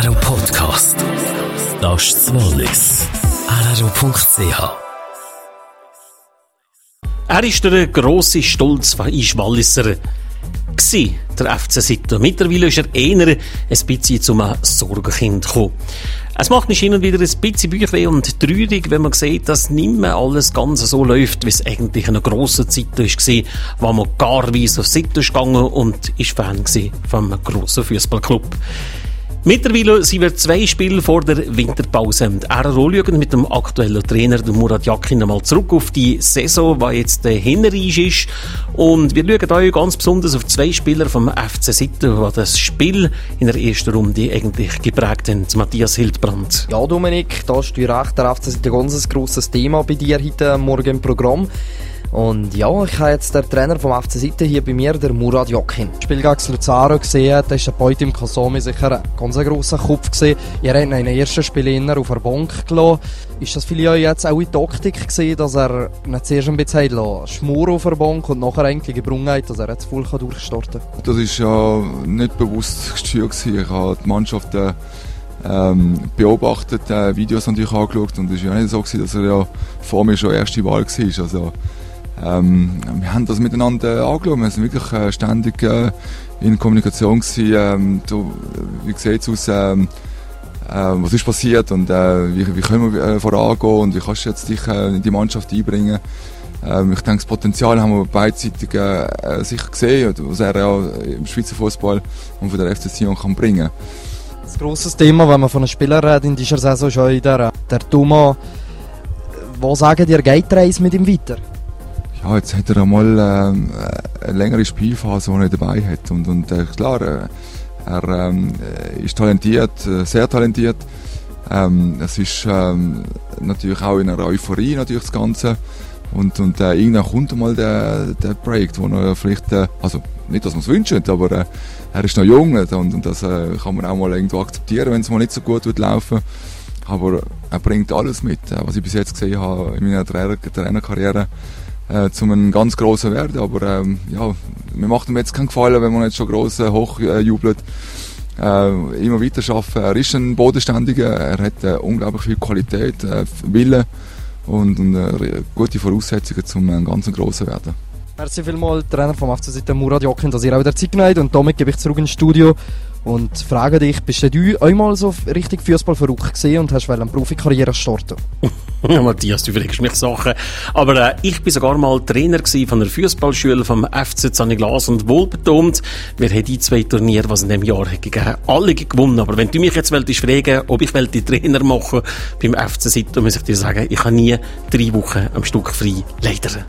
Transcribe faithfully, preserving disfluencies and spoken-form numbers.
R R O Podcast. Das ist das Wallis. R R O Punkt C H. Er ist der grosse Stolz von Walliser gsi, der F C Sitte. Mittlerweile ist er eher ein bisschen zum Sorgenkind gekommen. Es macht nicht hin und wieder ein bisschen Bauchweh und traurig, wenn man sieht, dass nicht mehr alles ganz so läuft, wie es eigentlich in einer grossen Zeit war, wo man gar weiss auf Sitte ist gegangen und ist Fan vom grossen Fußballclub. Mittlerweile sind wir zwei Spiele vor der Winterpause. Die R R O schauen mit dem aktuellen Trainer, dem Murat Yakin, einmal zurück auf die Saison, die jetzt hinterreich ist. Und wir schauen euch ganz besonders auf zwei Spieler vom F C Sitte, die das Spiel in der ersten Runde eigentlich geprägt haben. Matthias Hildbrand. Ja, Dominik, da ist recht, der F C Sitte ein ganz grosses Thema bei dir heute Morgen im Programm. Und ja, ich habe jetzt den Trainer vom F C Sitte hier bei mir, der Murat Yakin. Das Spiel gegen Luzaro gesehen, da war der Beut im Kassomi sicher ein ganz grosser Kopf gewesen. Ihr habt ihn in den ersten Spielen auf der Bank gelassen. Ist das vielleicht jetzt auch in Taktik gewesen, dass er nicht zuerst ein bisschen schmoren auf der Bank und nachher eigentlich gebrungen hat, dass er jetzt voll durchstarten kann? Das war ja nicht bewusst gesteuert gewesen. Ich habe die Mannschaft äh, ähm, beobachtet, äh, Videos natürlich angeschaut und es war ja nicht so gewesen, dass er ja vor mir schon erste Wahl war. Also, Ähm, wir haben das miteinander angeschaut, wir sind wirklich äh, ständig äh, in Kommunikation gewesen, ähm, so, wie sieht es aus, ähm, äh, was ist passiert und äh, wie, wie können wir äh, vorangehen und wie kannst du jetzt dich äh, in die Mannschaft einbringen. Ähm, ich denke, das Potenzial haben wir beidseitig äh, sicher gesehen, was er ja im Schweizer Fußball und von der F C Sion kann bringen. Das grosses Thema, wenn man von einem Spieler redet, in dieser Saison schon in der, der Thomas. Wo sagen dir, geht die Reise mit ihm weiter? Ja, jetzt hat er einmal ähm, eine längere Spielphase, die er dabei hat. Und, und äh, klar, äh, er ähm, ist talentiert, äh, sehr talentiert. Ähm, es ist ähm, natürlich auch in einer Euphorie natürlich das Ganze. Und, und äh, irgendwann kommt einmal der, der Break, wo er vielleicht, äh, also nicht, dass man es wünscht, aber äh, er ist noch jung und, und das äh, kann man auch mal irgendwo akzeptieren, wenn es mal nicht so gut wird laufen. Aber er bringt alles mit, äh, was ich bis jetzt gesehen habe in meiner Trainer- Trainerkarriere. Äh, zu einem ganz grossen werden, aber ähm, ja, mir macht ihm jetzt keinen Gefallen, wenn man jetzt schon gross äh, hochjubelt. Äh, immer weiter arbeiten. Er ist ein Bodenständiger, er hat äh, unglaublich viel Qualität, äh, Wille und, und äh, gute Voraussetzungen, um ein ganz grosser werden. Merci vielmals, Trainer vom F C Sitte Murat Yakin, dass ihr auch wieder Zeit genommen habt. Und damit gebe ich zurück ins Studio und frage dich, bist du einmal so richtig Fußball verrückt gesehen und hast eine Profikarriere starten? Ja, Matthias, du fragst mich Sachen. Aber äh, ich war sogar mal Trainer von der Fußballschule vom F C Zaniglas und wohlbetont, wir haben die zwei Turniere, die es in diesem Jahr gegeben hat, alle gewonnen. Aber wenn du mich jetzt willst, fragen, ob ich die Trainer machen beim F C Sitte, muss ich dir sagen, ich habe nie drei Wochen am Stück frei. Leider.